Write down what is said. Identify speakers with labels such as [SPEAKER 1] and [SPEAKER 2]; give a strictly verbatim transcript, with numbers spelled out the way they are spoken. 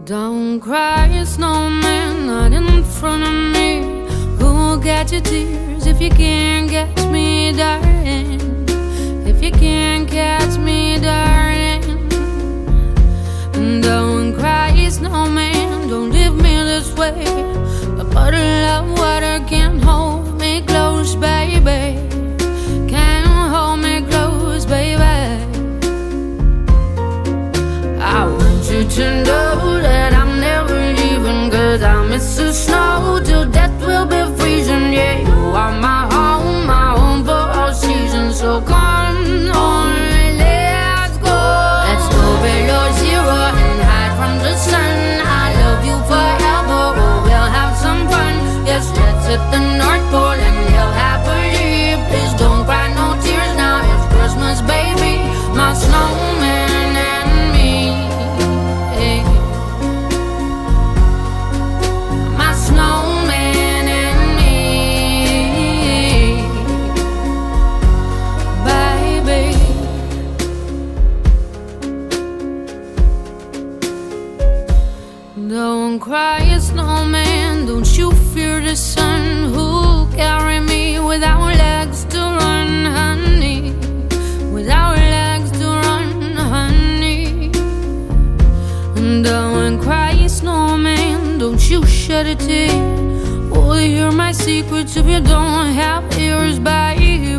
[SPEAKER 1] Don't cry, snowman, not in front of me. Who'll catch your tears if you can't catch me, darling? If you can't catch me, darling. Don't cry, snowman, don't leave me this way. A bottle of water can't hold me close, baby. Can't hold me close, baby. I want you to know that I'm never leaving, 'cause I miss the snow till death will be freezing. Yeah, you are my home, my home for all seasons. So come on, let's go. Let's go below zero and hide from the sun. I love you forever, oh, we'll have some fun. Yes, let's hit the North Pole and live happily. Please don't cry no tears now, it's Christmas, baby. My snowman and me. My snowman and me, baby. Don't cry, snowman, don't you fear the sun. Who'll carry me without legs to run, honey? Without legs to run, honey. Don't cry, snowman, don't you shed a tear. Will you hear my secrets if you don't have ears, baby?